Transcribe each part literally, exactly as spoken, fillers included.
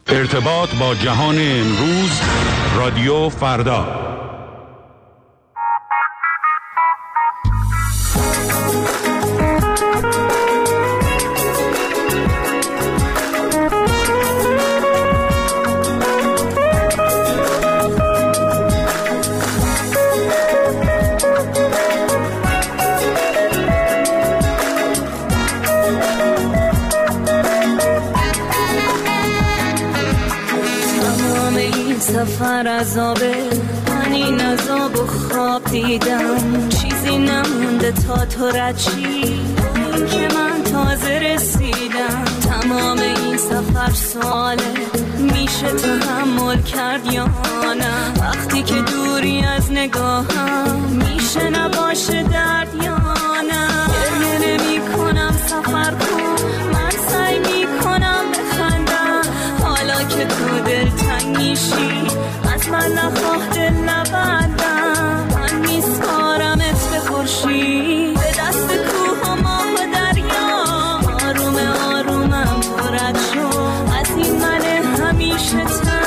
ارتباط با جهان امروز، رادیو فردا. سفر عذابه، من این عذاب و خواب دیدم، چیزی نمونده تا تو رد شی، این که من تازه رسیدم. تمام این سفر ساله، میشه تحمل کرد یا نه؟ وقتی که دوری از نگاهم، میشه نباشه درد یا نه؟ گریه نمی کنم سفر کن، من سعی میکنم بخندم، حالا که تو دل تنگ میشی از من نخواه دل نبندم. من میسپارمت به خورشید، به دست کوه و ماه و دریا، آروم آرومم پرد شو از این من همیشه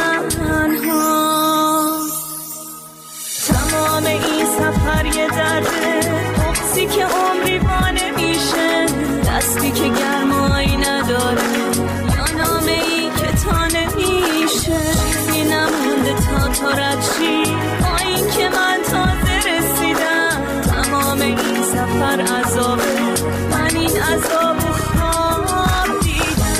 تنها. تمام این سفر یه درده، بغضی که عمری وانه میشه، دستی که گرمایی نداره یا نامه ای که تا نمیشه، چیزی نمونده تا تو رد شی، با این که من تازه رسیدم. تمام این سفر عذابه، من این عذاب و خواب دیدم.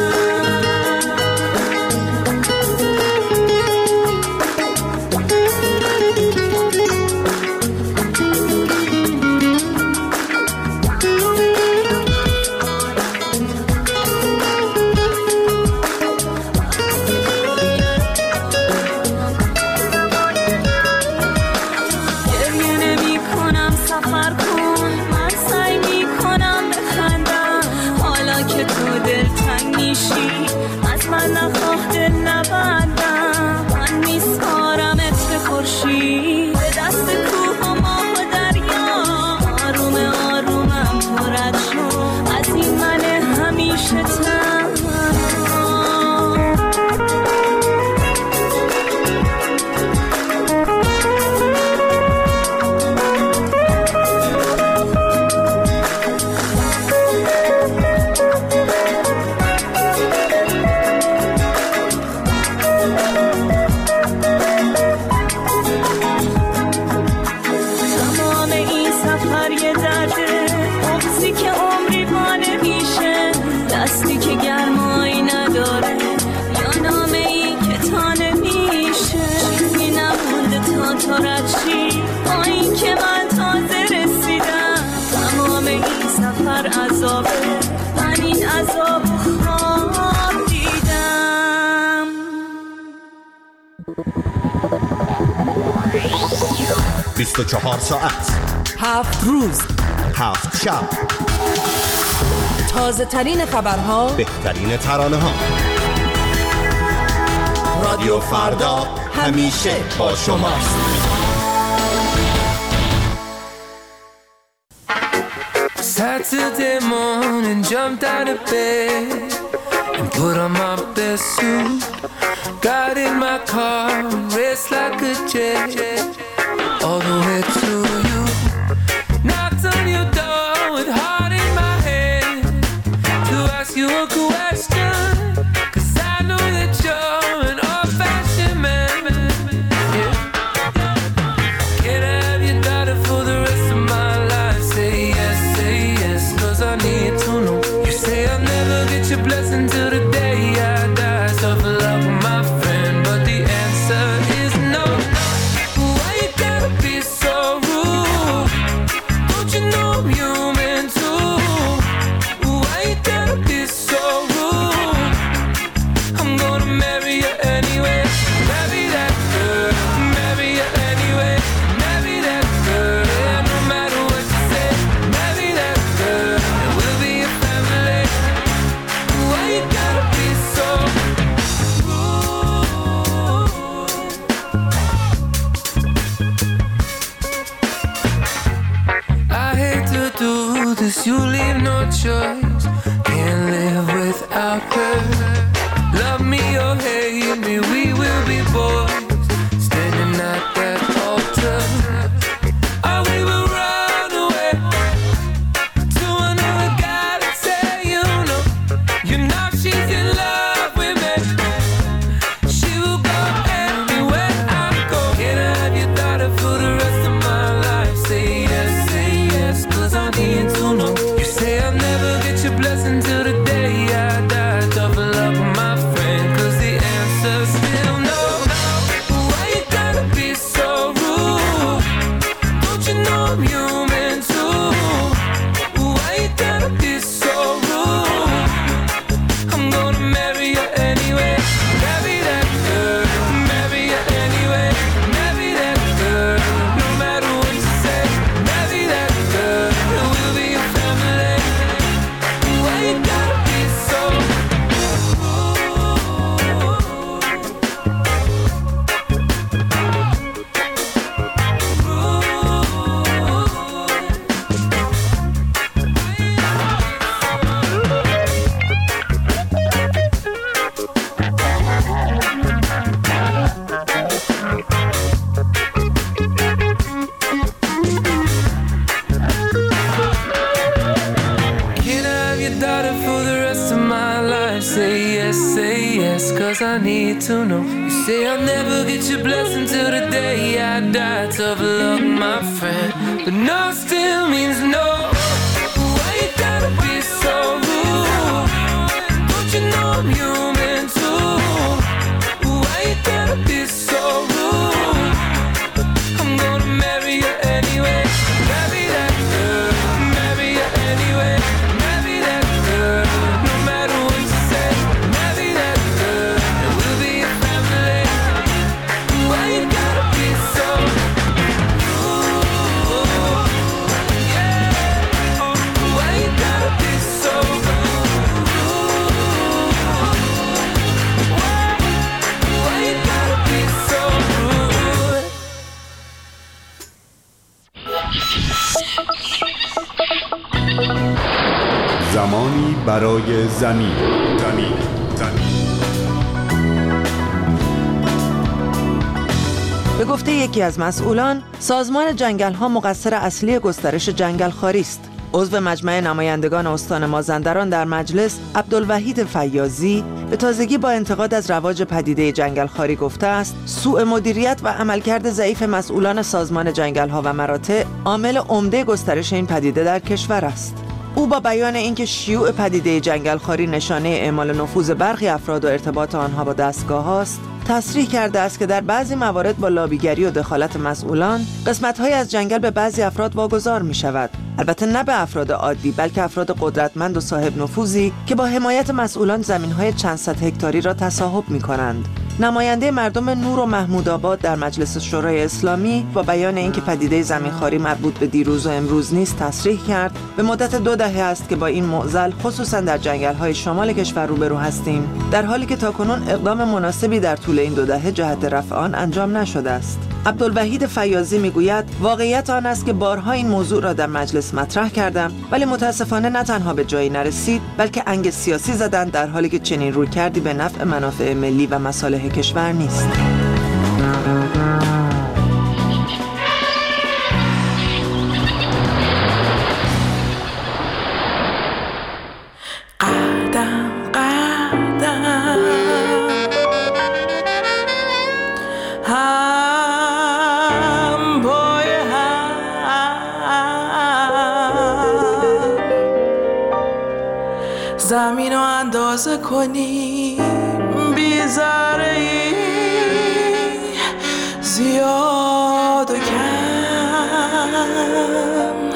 از من نخواه دل نبندم، من میسپارمت به خورشید، به دست کوه و ماه و دریا، آروم آرومم پرد شو از این من همیشه تنها. دستی که گرمایی نداره یا نامه ای که تا نمیشه، چیزی نمونده تا تو رد شی، با این که من تازه رسیدم. تمام این سفر عذابه، من این عذاب و خواب دیدم. بیست و چهار ساعت، هفت روز، هفت شب، تازه ترین خبرها، بهترین ترانه ها. رادیو فردا همیشه با شماست. Saturday morning, jumped out of bed and put on my best suit. Got in my car and raced like a jet all the way to you. Knocked on your door with heart in my head to ask you a question, 'cause I know that you're an old-fashioned man. Yeah. Can I have your daughter for the rest of my life? Say yes, say yes, 'cause I need to know. You say I'll never get your blessing till the day I die. Suffer love with my friend, but the answer is no. Why you gotta be so rude? Don't you know I'm human too? Why you gotta be so rude? I'm gonna marry you anyway. Marry that girl, marry you anyway. Marry that girl, yeah, no matter what you say. Marry that girl, and we'll be a family. Why you gotta be so rude? I hate to do this, you leave no choice. Can't live without her. Love me or hate yes, say yes, cause I need to know. You say I'll never get your blessing till the day I die. Tough luck, my friend, but no still means no. Why you gotta be so rude? Don't you know I'm human too? Why you gotta be so rude? I'm gonna marry you anyway. Marry that girl, marry you anyway. Marry that girl, no matter what you say. Marry that girl, and we'll be a family. Why you gotta be so rude? Yeah. Why you gotta be so rude? Why? Why you gotta be so rude? زمانی برای زمین. زمین. زمین. به گفته یکی از مسئولان، سازمان جنگل‌ها مقصر اصلی گسترش جنگل‌خواری است. عضو مجمع نمایندگان استان مازندران در مجلس، عبدالوحید فیاضی، به تازگی با انتقاد از رواج پدیده جنگل‌خواری گفته است: سوء مدیریت و عملکرد ضعیف مسئولان سازمان جنگل‌ها و مراتع عامل عمده گسترش این پدیده در کشور است. او با بیان اینکه شیوع پدیده جنگل‌خواری نشانه اعمال نفوذ برخی افراد و ارتباط آنها با دستگاه‌ها است، تصریح کرده است که در بعضی موارد با لابیگری و دخالت مسئولان قسمت‌های از جنگل به بعضی افراد واگذار می‌شود. البته نه به افراد عادی، بلکه افراد قدرتمند و صاحب نفوذی که با حمایت مسئولان زمین‌های چند صد هکتاری را تصاحب می‌کنند. نماینده مردم نور و محمودآباد در مجلس شورای اسلامی با بیان اینکه پدیده زمینخواری مربوط به دیروز و امروز نیست تصریح کرد به مدت دو دهه است که با این معضل خصوصا در جنگل‌های شمال کشور روبرو هستیم، در حالی که تاکنون اقدام مناسبی در طول این دو دهه جهت رفع آن انجام نشده است. عبدالوحید فیاضی میگوید واقعیت آن است که بارها این موضوع را در مجلس مطرح کردم، ولی متاسفانه نه تنها به جایی نرسید بلکه انگ سیاسی زدند، در حالی که چنین رویکردی به نفع منافع ملی و مصالح کشور نیست. قدم قدم هم پای هم زمین رو اندازه کنیم بی ذره‌ای زیاد و کم.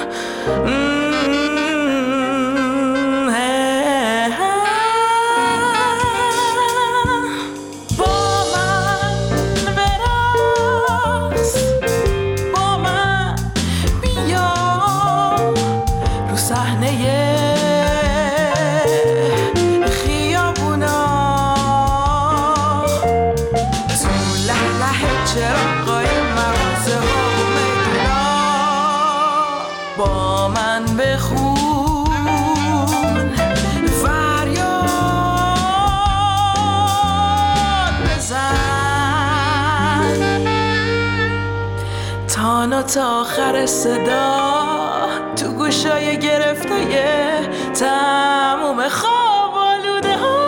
با من بخون فریاد بزن تانا تا آخر صدا تو گوشای گرفته تموم خواب آلوده ها.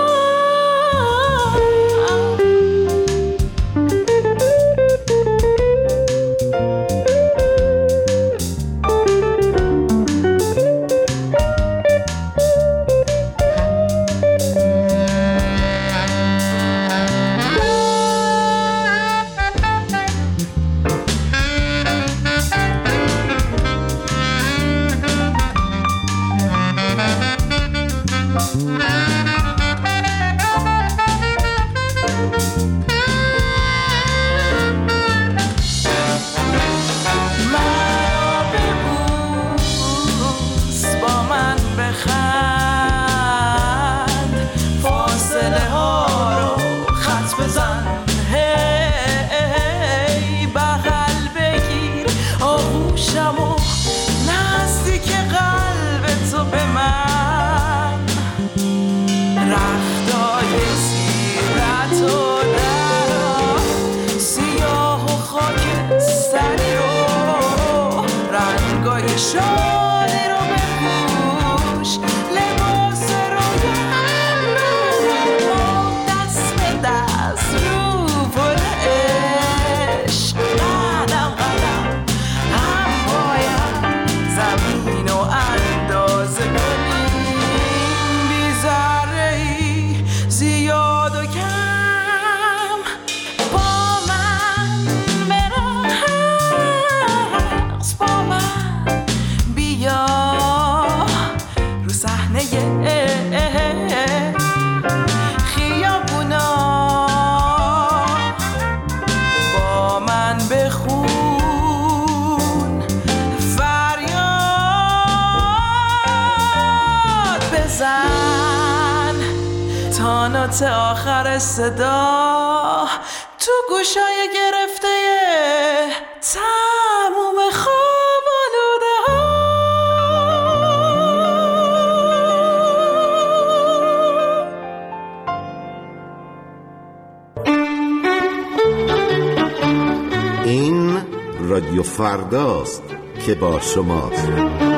باد و کم با من برقص، با من بیا رو صحنه خیابونا، با من بخون فریاد بزن تا نوت آخر صدا تو گوشای گرفته تموم خواب آلوده ها. این رادیو فرداست که با شماست.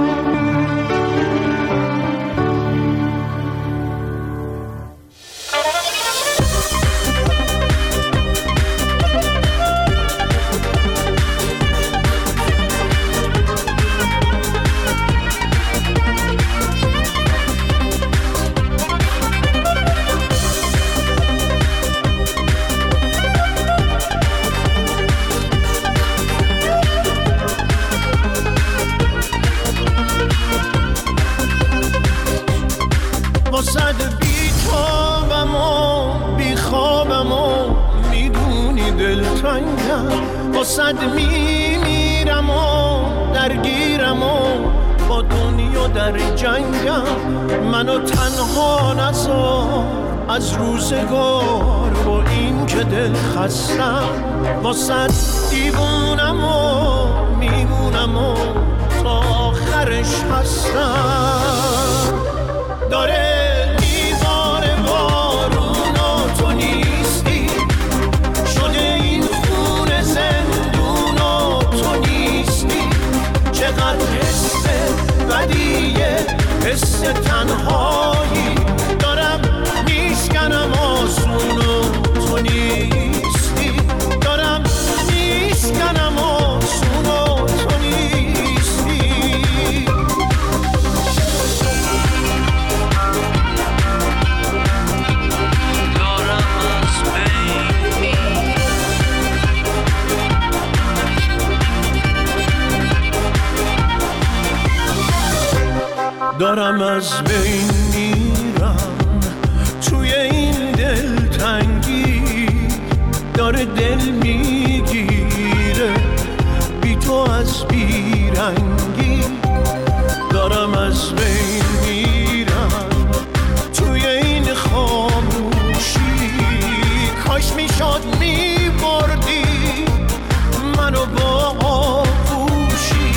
صد میمیرم و درگیرم و با دنیا در جنگم، منو تنها نذار از روزگار با این که دل خستم، با صد دیوونم و میمونم و تا آخرش هستم. داره میباره بارون و تو نیستی، شده این خونه زندون و تو نیستی، چقدر حس بدیه، حس تنهایی دارم میشکنم آسون و تو نیستی، دارم میشکنم آسون و تو نیستی. دارم از بین میرم توی این دلتنگی، داره دل میگیره بی تو از بیرنگی، دارم از بین میرم توی این خاموشی، کاش میشد میبردی منو با آغوشی،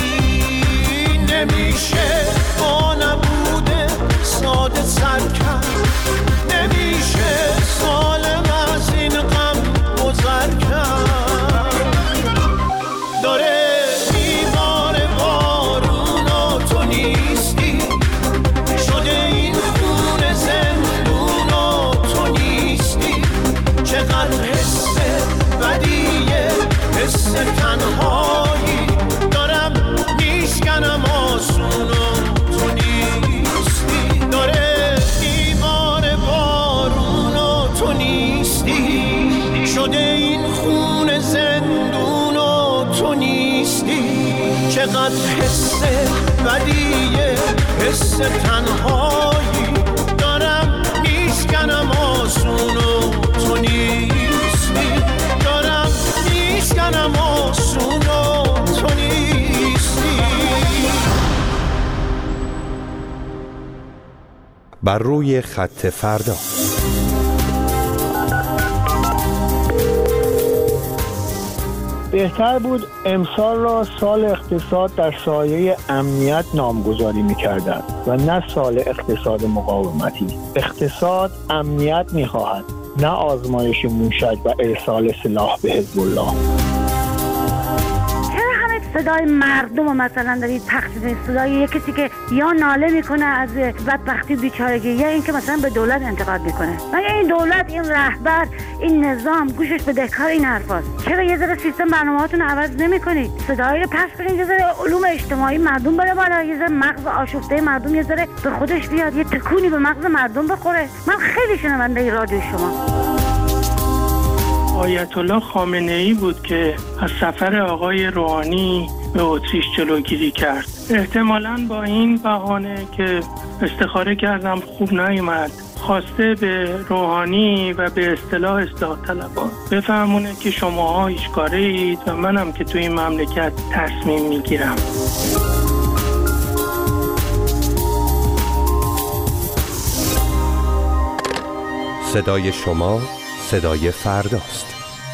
نمیشه با نبوده ساده سر کرد، نمیشه سالم از این غم گذر کرد. داره میباره بارون و تو نیستی، شده این خونه زندون و تو نیستی، چقدر حس بدیه، حس تنهایی دارم میشکنم آسون و تو نیستی، داره دیوار بارون و تو نیستی، شده این خون زندون و تو نیستی، چقدر حس بدیه، حس تنهایی دارم میشکنم آسون و تو نیستی، دارم میشکنم آسون و تو نیستی. بر روی خط فردا. بهتر بود امسال را سال اقتصاد در سایه امنیت نامگذاری می‌کردند و نه سال اقتصاد مقاومتی. اقتصاد امنیت می‌خواهد، نه آزمایش موشک و ارسال سلاح به حزب الله. چرا همه صدای مردم رو مثلا دارید پخش می‌کنید، صدای یک کسی که یا ناله میکنه از بدبختی بیچارگی یا اینکه مثلا به دولت انتقاد میکنه. مگه این دولت، این رهبر، این نظام گوشش به دهکار این حرفاست؟ چرا یه ذره سیستم برنامه‌هاتون رو عوض نمی‌کنید؟ صدایی رو پخش کنید، یه ذره علوم اجتماعی مردم بره بالا، یه ذره مغز آشفته مردم یه ذره به خودش بیاد، یه تکونی به مغز مردم بخوره. من خیلی شنونده رادیو شما. آیت الله خامنه‌ای بود که از سفر آقای روحانی به اتریش جلوگیری کرد. احتمالاً با این بهانه که استخاره کردم خوب نیومد، خواسته به روحانی و به اصطلاح اصلاح طلبان بفهمونه که شماها هیچ کاره اید و منم که تو این مملکت تصمیم میگیرم. صدای شما صدای فرداست.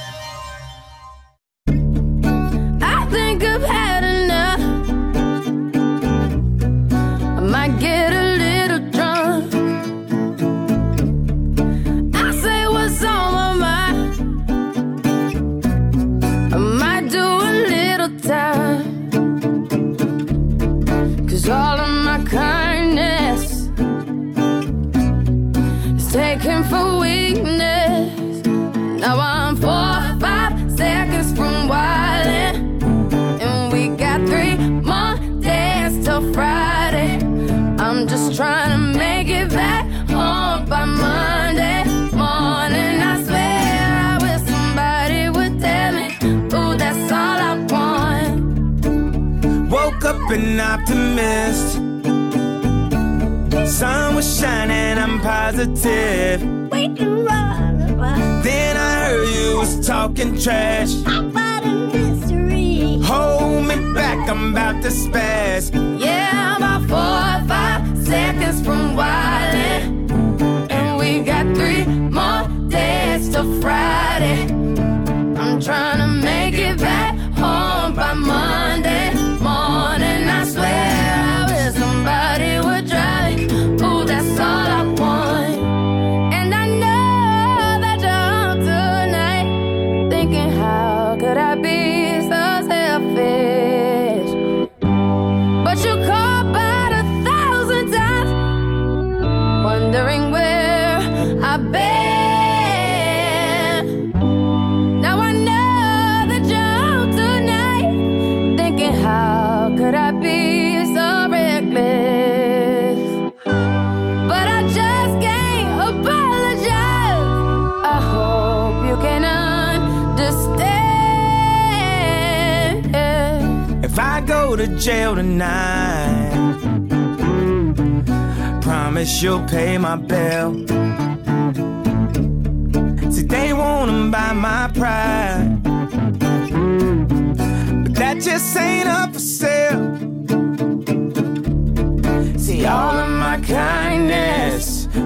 An optimist. Sun was shining, I'm positive. Then I heard you was talking trash about a mystery. Hold me back, I'm about to spaz. Yeah, I'm about four or five seconds from wildin', and we got three more days till Friday. I'm trying to make it back home by Monday morning. I swear I wish somebody would drive me. Ooh, that's all I want. And I know that you're home tonight, thinking how could I be so selfish? But you called about a thousand times, wondering where I've been. Now I know that you're home tonight, thinking how could I be so reckless? But I just can't apologize. I hope you can understand. If I go to jail tonight, promise you'll pay my bill. See, they wanna buy my pride, but that just ain't up for sale. See, all of my kindness,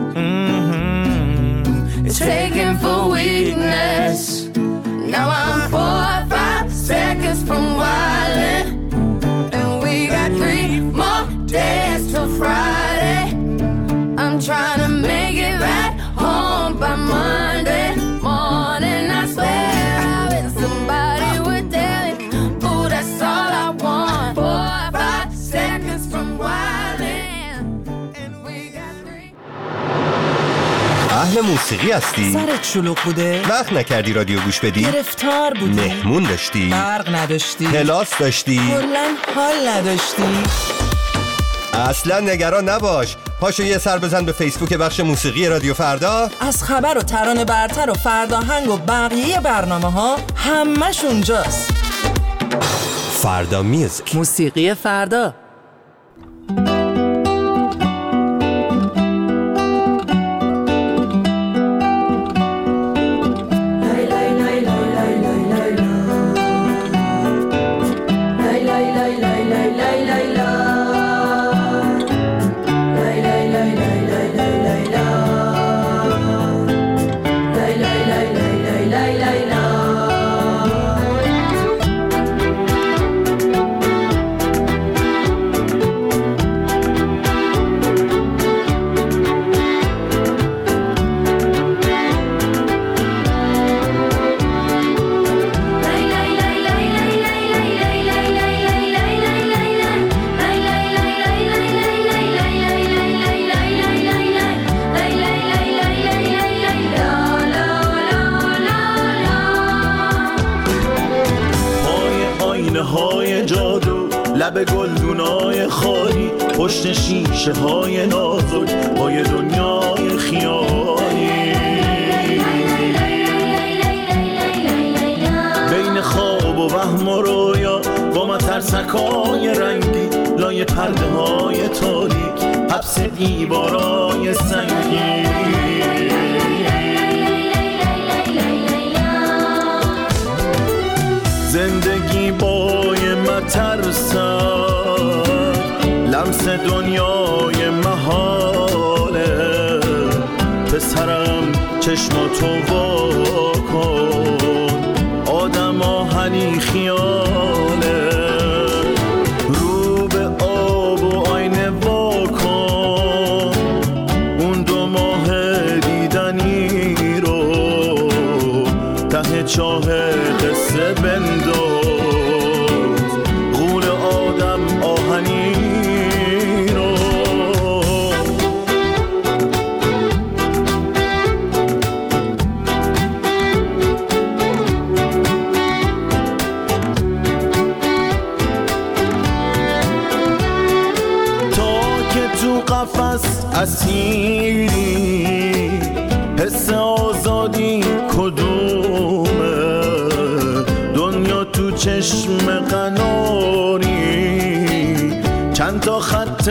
mm-hmm, is taken for weakness. Now I'm four or five seconds from wildin', and we got three more days till Friday. I'm trying to make it back home by Monday morning. I swear I wish somebody would tell me. Ooh, that's all I want. Four or five seconds from wildin', and we got three. اهل موسیقی هستی؟ سرت شلوغ بوده؟ وقت نکردی رادیو گوش بدی؟ گرفتار بودی؟ مهمون داشتی؟ برق نداشتی؟ کلاس داشتی؟ کلاً حال نداشتی؟ اصلا نگران نباش، پاشو یه سر بزن به فیسبوک بخش موسیقی رادیو فردا. از خبر و ترانه برتر و فرداهنگ و بقیه برنامه ها همش اونجاست. فردا میوزیک، موسیقی فردا. لب گلدونای خالی، پشت شیشه های نازک با یه دنیای خیالی. بین خواب و وهم و رویا با مترسکای رنگی، لای پرده های تاریک، حبس دیوارای سنگی. زندگی بای مترسک، لمس دنیای محاله. پسرم چشماتو وا کن، آدم آهنی خیاله. رو به آب و آینه وا کن، اون دو ماه دیدنی رو ته چاه قصه بنداز. غول آدم آهنی رو. تا که تو قفس اسیری، حس آزادی کدومه؟ دنیا تو چشم قناری، چند تا خط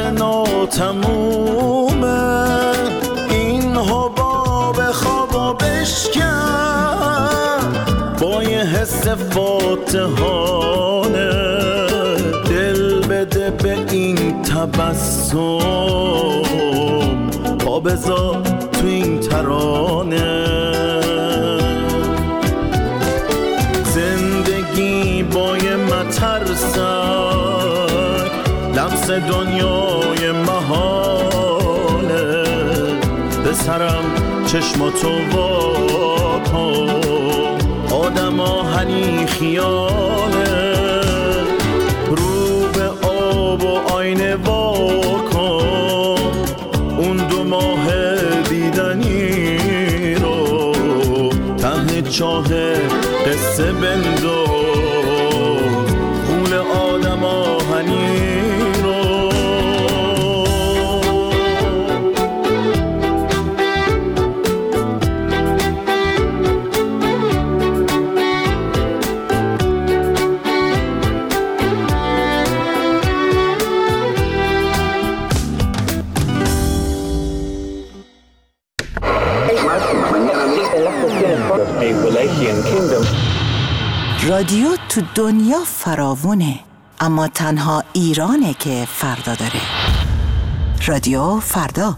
ناتمومه. این حباب خوابا بشکن با یه حس فاتحانه. دل بده به این تبسم، پا بذار تو این ترانه. زندگی با یه مترسک، لمس دنیای محاله. پسرم چشماتو وا کن، آدم آهنی خیاله. رو به آب و آینه وا کن، اون دو ماه دیدنی رو ته چاه قصه بنداز. غول آدم آهنی رو. رادیو تو دنیا فراوونه، اما تنها ایرانه که فردا داره. رادیو فردا.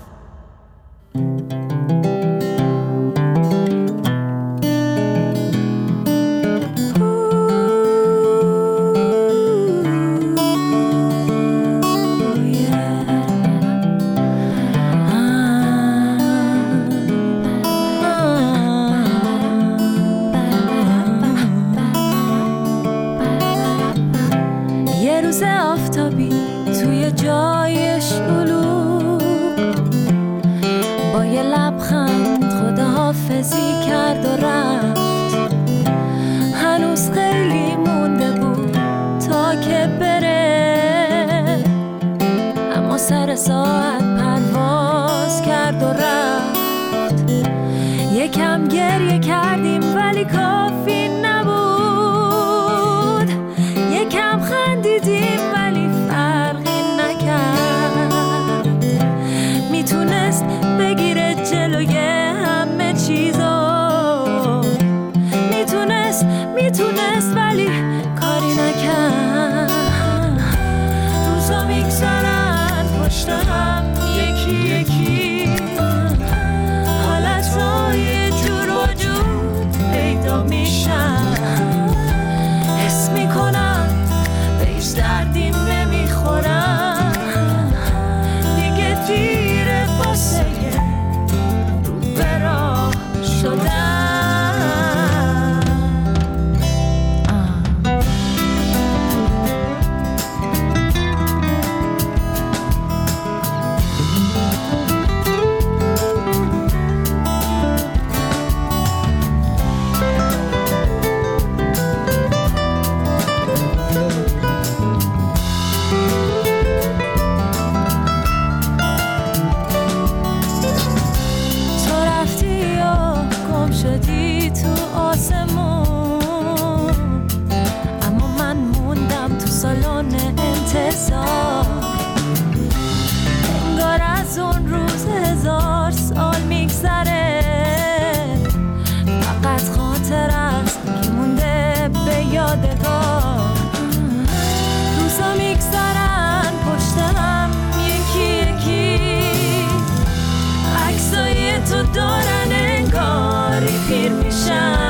ساعت پرواز کرد و رفت. یکم گریه کردیم ولی کافی نبود. یکم خندیدیم ولی فرقی نکرد. میتونست بگیره جلوی همه چیزو، میتونست میتونست ولی کاری نکرد. روزا میگذرن پشت هم یکی یکی، حالتهای جور وجود پیدا می آسمون، اما من موندم تو سالن انتظار. انگار از اون روز هزار سال میگذره، فقط خاطر است که مونده به یادگار. روزا میگذرن پشتم یکی یکی، عکسای تو دارن انگاری پیر میشن.